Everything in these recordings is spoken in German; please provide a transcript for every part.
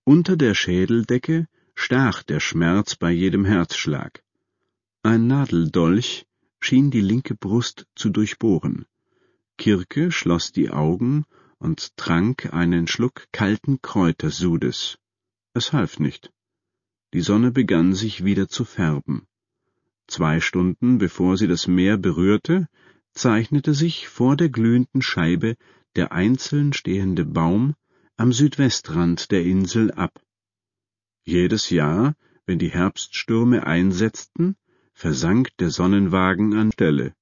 Unter der Schädeldecke stach der Schmerz bei jedem Herzschlag. Ein Nadeldolch schien die linke Brust zu durchbohren. Kirke schloss die Augen und trank einen Schluck kalten Kräutersudes. Es half nicht. Die Sonne begann sich wieder zu färben. 2 Stunden bevor sie das Meer berührte, zeichnete sich vor der glühenden Scheibe der einzeln stehende Baum am Südwestrand der Insel ab. Jedes Jahr, wenn die Herbststürme einsetzten, versank der Sonnenwagen an Stelle.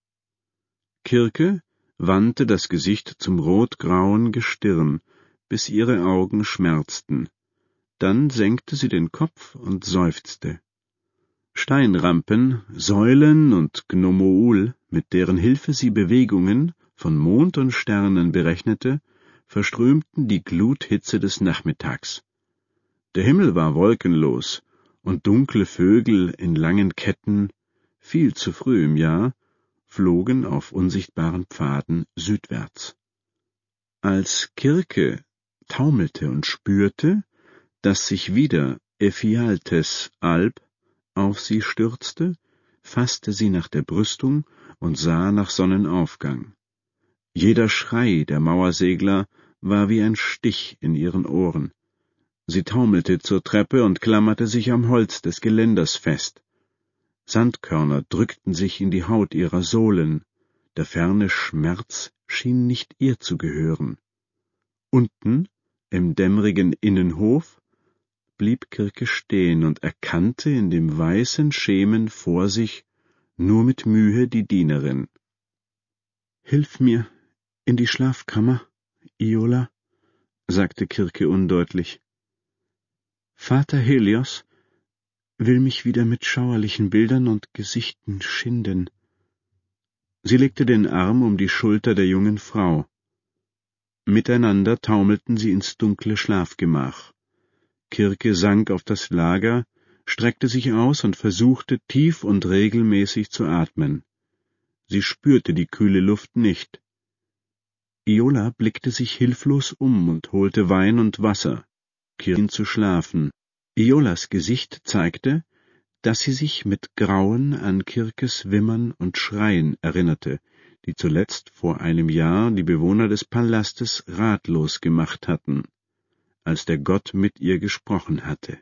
Kirke wandte das Gesicht zum rotgrauen Gestirn, bis ihre Augen schmerzten. Dann senkte sie den Kopf und seufzte. Steinrampen, Säulen und Gnomoul, mit deren Hilfe sie Bewegungen von Mond und Sternen berechnete, verströmten die Gluthitze des Nachmittags. Der Himmel war wolkenlos, und dunkle Vögel in langen Ketten, viel zu früh im Jahr, flogen auf unsichtbaren Pfaden südwärts. Als Kirke taumelte und spürte, dass sich wieder Ephialtes Alp auf sie stürzte, fasste sie nach der Brüstung und sah nach Sonnenaufgang. Jeder Schrei der Mauersegler war wie ein Stich in ihren Ohren. Sie taumelte zur Treppe und klammerte sich am Holz des Geländers fest. Sandkörner drückten sich in die Haut ihrer Sohlen. Der ferne Schmerz schien nicht ihr zu gehören. Unten, im dämmerigen Innenhof, blieb Kirke stehen und erkannte in dem weißen Schemen vor sich nur mit Mühe die Dienerin. »Hilf mir in die Schlafkammer, Iola«, sagte Kirke undeutlich. »Vater Helios will mich wieder mit schauerlichen Bildern und Gesichten schinden.« Sie legte den Arm um die Schulter der jungen Frau. Miteinander taumelten sie ins dunkle Schlafgemach. Kirke sank auf das Lager, streckte sich aus und versuchte, tief und regelmäßig zu atmen. Sie spürte die kühle Luft nicht. Iola blickte sich hilflos um und holte Wein und Wasser. Kirke schien zu schlafen. Iolas Gesicht zeigte, dass sie sich mit Grauen an Kirkes Wimmern und Schreien erinnerte, die zuletzt vor einem Jahr die Bewohner des Palastes ratlos gemacht hatten, als der Gott mit ihr gesprochen hatte.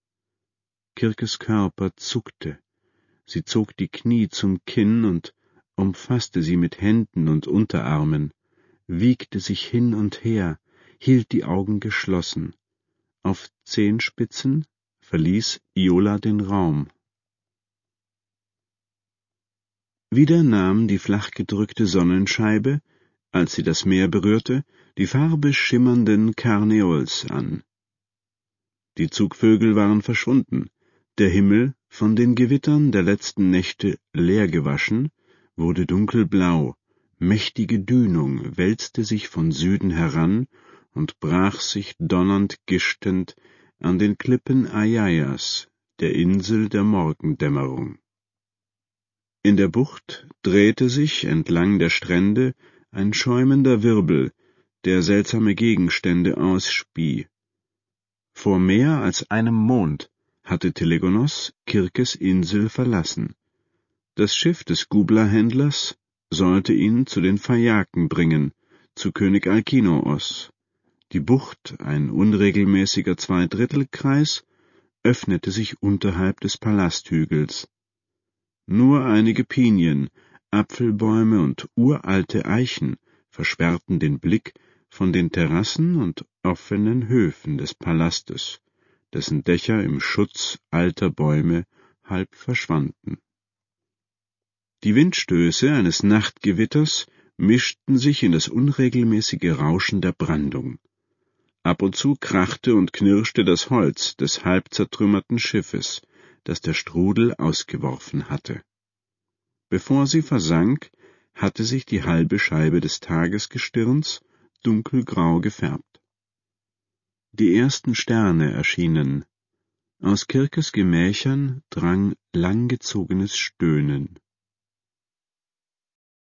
Kirkes Körper zuckte. Sie zog die Knie zum Kinn und umfasste sie mit Händen und Unterarmen, wiegte sich hin und her, hielt die Augen geschlossen. Auf Zehenspitzen verließ Iola den Raum. Wieder nahm die flach gedrückte Sonnenscheibe, als sie das Meer berührte, die Farbe schimmernden Karneols an. Die Zugvögel waren verschwunden, der Himmel, von den Gewittern der letzten Nächte leer gewaschen, wurde dunkelblau, mächtige Dünung wälzte sich von Süden heran und brach sich donnernd gischtend an den Klippen Aiaias, der Insel der Morgendämmerung. In der Bucht drehte sich entlang der Strände ein schäumender Wirbel, der seltsame Gegenstände ausspie. Vor mehr als einem Mond hatte Telegonos Kirkes Insel verlassen. Das Schiff des Gubla-Händlers sollte ihn zu den Phaiaken bringen, zu König Alkinoos. Die Bucht, ein unregelmäßiger Zweidrittelkreis, öffnete sich unterhalb des Palasthügels. Nur einige Pinien, Apfelbäume und uralte Eichen versperrten den Blick von den Terrassen und offenen Höfen des Palastes, dessen Dächer im Schutz alter Bäume halb verschwanden. Die Windstöße eines Nachtgewitters mischten sich in das unregelmäßige Rauschen der Brandung. Ab und zu krachte und knirschte das Holz des halb zertrümmerten Schiffes, das der Strudel ausgeworfen hatte. Bevor sie versank, hatte sich die halbe Scheibe des Tagesgestirns dunkelgrau gefärbt. Die ersten Sterne erschienen. Aus Kirkes Gemächern drang langgezogenes Stöhnen.